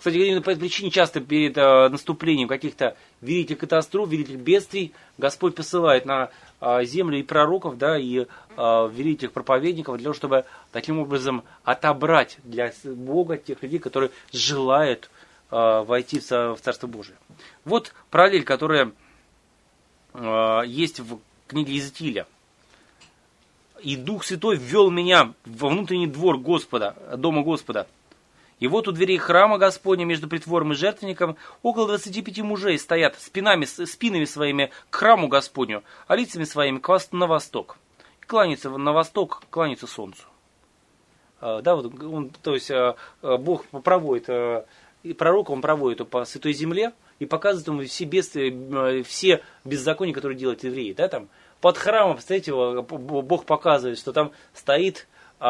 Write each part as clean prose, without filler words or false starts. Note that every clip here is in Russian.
Кстати, именно по этой причине часто перед наступлением каких-то великих катастроф, великих бедствий Господь посылает на землю и пророков, да, и великих проповедников для того, чтобы таким образом отобрать для Бога тех людей, которые желают войти в Царство Божие. Вот параллель, которая есть в книге Иезекииля. «И Дух Святой ввел меня во внутренний двор Господа, дома Господа. И вот у дверей храма Господня между притвором и жертвенником около 25 мужей стоят спинами своими к храму Господню, а лицами своими на восток. И кланяются на восток, кланяются солнцу». Да, вот он, то есть Бог проводит, и пророка он проводит по святой земле и показывает ему все беззакония, которые делают евреи. Да, там, под храмом, представляете, Бог показывает, что там стоит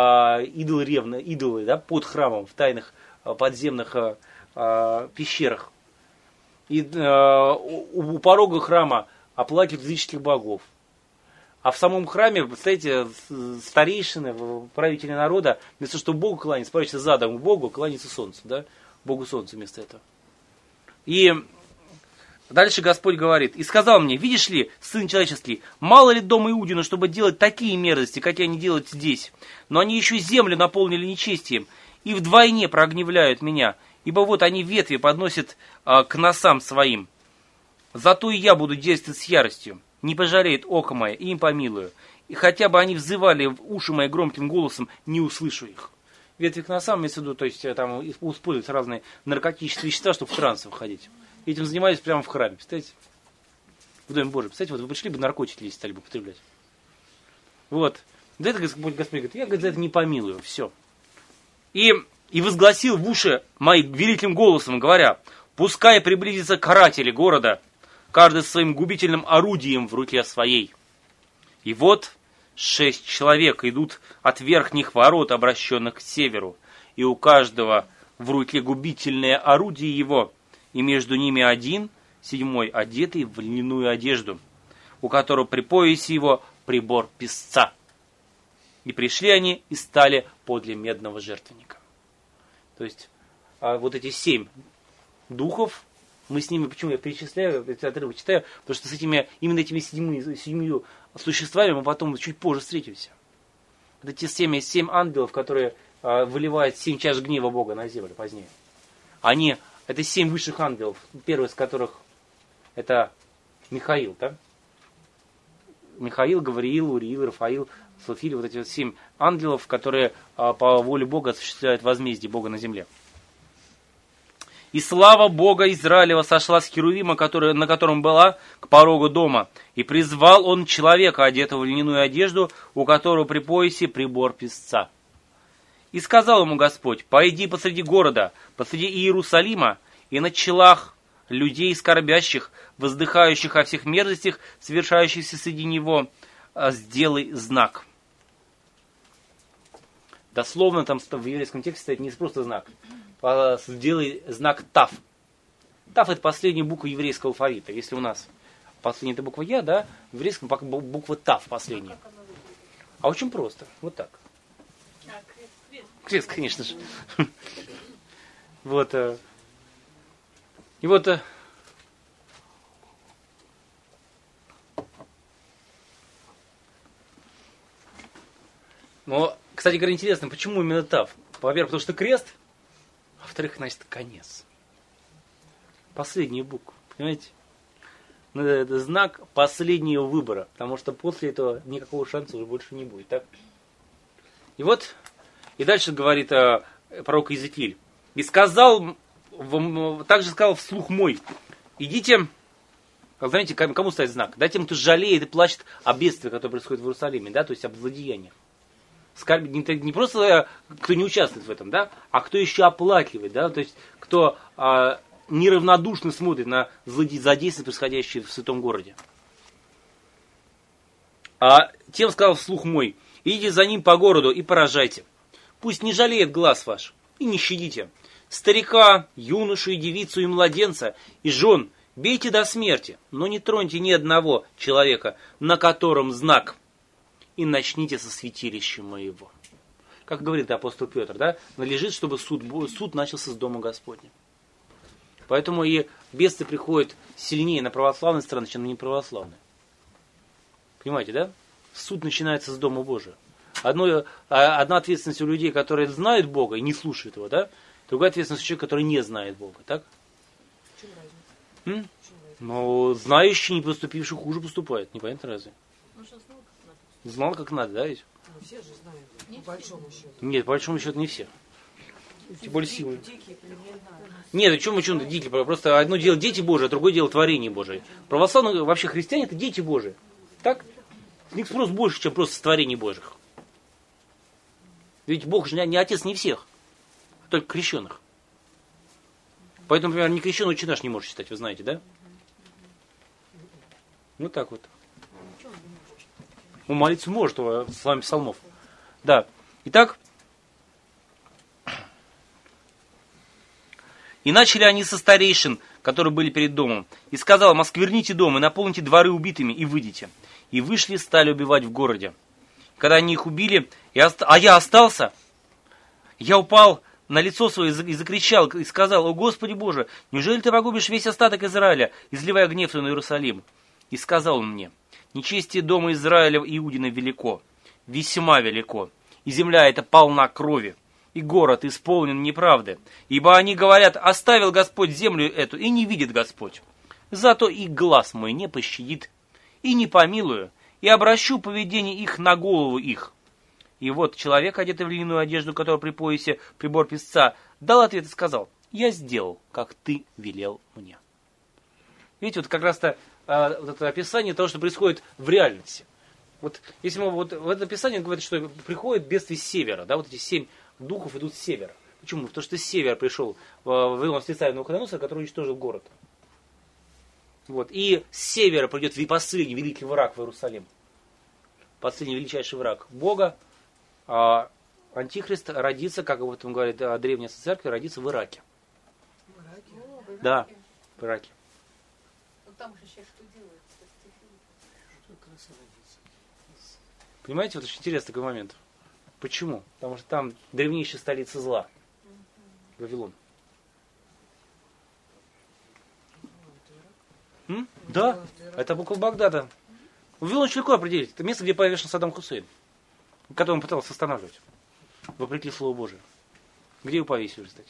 идолы, да, под храмом, в тайных подземных пещерах. И у порога храма оплакивают языческих богов. А в самом храме, представляете, старейшины, правители народа, вместо того, чтобы Богу кланяться, прячется задом к Богу, кланяется солнцу, да, Богу солнцу вместо этого. И дальше Господь говорит: «И сказал мне: видишь ли, сын человеческий, мало ли дома Иудина, чтобы делать такие мерзости, какие они делают здесь, но они еще землю наполнили нечестием, и вдвойне прогневляют меня, ибо вот они ветви подносят к носам своим. Зато и я буду действовать с яростью, не пожалеет око мое, и им помилую, и хотя бы они взывали в уши мои громким голосом, не услышу их». Ветви к носам, имеется в виду, то есть там используются разные наркотические вещества, чтобы в транс выходить. Этим занимались прямо в храме, представляете? В Доме Божьем. Представляете, вот вы пришли бы наркотики, если стали бы употреблять. Вот. За это Господь говорит: я, говорит, за это не помилую. Все. И возгласил в уши мои великим голосом, говоря: пускай приблизится каратели города, каждый с своим губительным орудием в руке своей. И вот 6 человек идут от верхних ворот, обращенных к северу, и у каждого в руке губительное орудие его, и между ними один, 7-й, одетый в льняную одежду, у которого при поясе его прибор песца. И пришли они и стали подле медного жертвенника. То есть, вот эти 7 духов, мы с ними, почему я перечисляю, эти отрывы читаю, потому что с именно этими 7 существами мы потом чуть позже встретимся. Это те 7 ангелов, которые выливают 7 чаш гнева Бога на землю позднее. Это 7 высших ангелов, первый из которых это Михаил, да? Михаил, Гавриил, Уриил, Рафаил, Суфиль, вот эти 7 ангелов, которые по воле Бога осуществляют возмездие Бога на земле. «И слава Бога Израилева сошла с Херувима, на котором была, к порогу дома, и призвал он человека, одетого в льняную одежду, у которого при поясе прибор песца. И сказал ему Господь: пойди посреди города, посреди Иерусалима, и на челах людей скорбящих, воздыхающих о всех мерзостях, совершающихся среди него, сделай знак». Дословно там в еврейском тексте стоит не просто знак, а сделай знак Тав. Тав — это последняя буква еврейского алфавита. Если у нас последняя это буква Я, да, в еврейском буква Тав последняя. А очень просто. Вот так. Крест, конечно же. Вот. И вот. Но, кстати говоря, интересно, почему именно Тав? Во-первых, потому что крест, а во-вторых, значит, конец. Последняя буква, понимаете? Ну, это знак последнего выбора, потому что после этого никакого шанса уже больше не будет, так? И вот, и дальше говорит пророк Иезекииль: «И сказал, также сказал вслух мой: идите». Знаете, кому ставить знак? Да, тем, кто жалеет и плачет о бедствии, которое происходит в Иерусалиме, да, то есть об злодеяниях. Не просто кто не участвует в этом, да, а кто еще оплакивает, да, то есть кто неравнодушно смотрит на злодействия, происходящие в святом городе. А тем сказал вслух мой: идите за ним по городу и поражайте. Пусть не жалеет глаз ваш, и не щадите. Старика, юношу и девицу, и младенца, и жен бейте до смерти, но не троньте ни одного человека, на котором знак, и начните со святилища моего». Как говорит апостол Петр, да, належит, чтобы суд начался с дома Господня. Поэтому и бедствия приходят сильнее на православные страны, чем на неправославные. Понимаете, да? Суд начинается с Дома Божия. Одна ответственность у людей, которые знают Бога и не слушают Его, да? Другая ответственность у человека, который не знает Бога, так? В чем разница? Но знающий, не поступивший, хуже поступает. Непонятно разве? Ну что, знал, как надо? Знал, как надо, да ведь? Ну, все же знают, по большому счету. Нет, по большому счету не все. Тем более силы. Дикие племена. Нет, о чем дикие? Просто одно дело дети Божии, а другое дело творение Божие. Православные, вообще христиане, это дети Божии. Так? С них спрос больше, чем просто с творений Божьих. Ведь Бог же не отец не всех, а только крещенных. Поэтому, например, не крещеный отче наш не может читать, вы знаете, да? Ну так вот. Он молиться может, с вами псалмов. Да. Итак, и начали они со старейшин, которые были перед домом. И сказал им: оскверните дом и наполните дворы убитыми, и выйдите. И вышли, стали убивать в городе. Когда они их убили, а я остался, я упал на лицо свое и закричал, и сказал: о Господи Боже, неужели ты погубишь весь остаток Израиля, изливая гнев на Иерусалим? И сказал он мне: нечестие дома Израиля Иудина велико, весьма велико, и земля эта полна крови, и город исполнен неправды. Ибо они говорят: оставил Господь землю эту, и не видит Господь. Зато и глаз мой не пощадит, и не помилую, и обращу поведение их на голову их. И вот человек, одетый в льняную одежду, который при поясе прибор песца, дал ответ и сказал: я сделал, как ты велел мне. Видите, вот как раз-то вот это описание того, что происходит в реальности. Вот если мы вот в это описание говорит, что приходит бедствие с севера, да, вот эти 7 духов идут с севера. Почему? Потому что с севера пришел Вавилон с лица Навуходоносора, который уничтожил город. Вот. И с севера придет последний великий враг в Иерусалим. Последний величайший враг Бога. А Антихрист родится, как об этом говорит древняя церковь, родится в Ираке. В Ираке? Да, в Ираке. Ну там же сейчас что делают? Понимаете, вот очень интересный такой момент. Почему? Потому что там древнейшая столица зла. Вавилон. Да, это около Багдада. Вавилон очень легко определить. Это место, где повешен Саддам Хусейн, которого он пытался останавливать, вопреки Слову Божию. Где его повесили, кстати.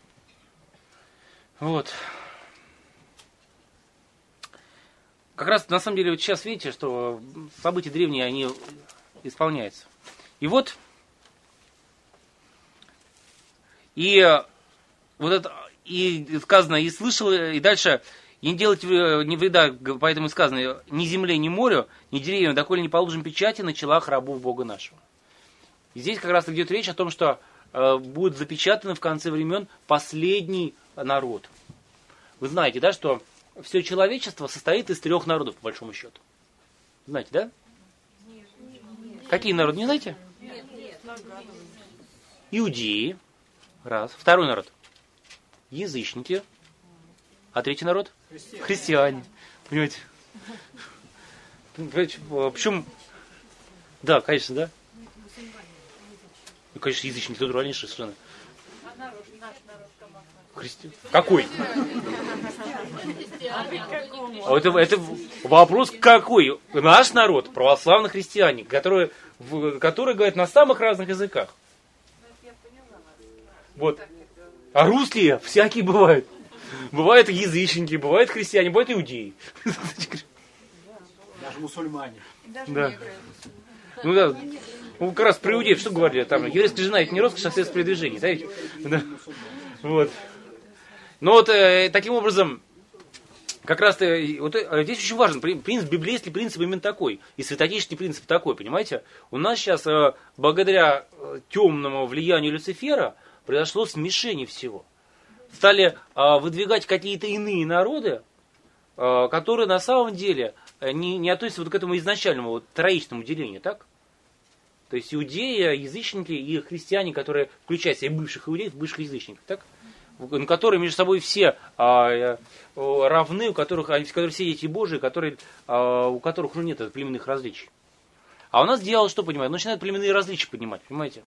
Вот. Как раз, на самом деле, вот сейчас видите, что события древние, они исполняются. И вот, и вот это, и сказано, и слышал, и дальше, и не делайте ни вреда, поэтому сказано, ни земле, ни морю, ни деревьям, доколе не положим печати на челах рабов Бога нашего. И здесь как раз идет речь о том, что будет запечатан в конце времен последний народ. Вы знаете, да, что все человечество состоит из 3 народов, по большому счету. Знаете, да? Нет. Какие народы, не знаете? Нет. Иудеи. Раз. Второй народ. Язычники. А третий народ? Христиане. Понимаете? Причем, да, конечно, да? Ну, конечно, язычники тут раньше совершенно. А народ, наш народ там Какой? Это вопрос какой? Наш народ, православные христиане, которые говорят на самых разных языках. Вот. А русские всякие бывают. Бывают язычники, бывают христиане, бывают иудеи. Даже мусульмане. Да. Ну да. Ну, как раз про иудеев что говорили? Там еврейская жена это не роскошь, а средство передвижения. Знаете? Да. Вот. Но вот таким образом, как раз вот, здесь очень важен принцип, библейский принцип именно такой. И святоотечественный принцип такой, понимаете? У нас сейчас, благодаря темному влиянию Люцифера, произошло смешение всего. Стали выдвигать какие-то иные народы, которые на самом деле не относятся вот к этому изначальному вот, троичному делению, так? То есть иудеи, язычники и христиане, которые включают в себя бывших иудеев, бывших язычников, так? Которые между собой все равны, у которых все дети Божии, у которых нет племенных различий. А у нас дьявол что понимает? Он начинает племенные различия поднимать, понимаете?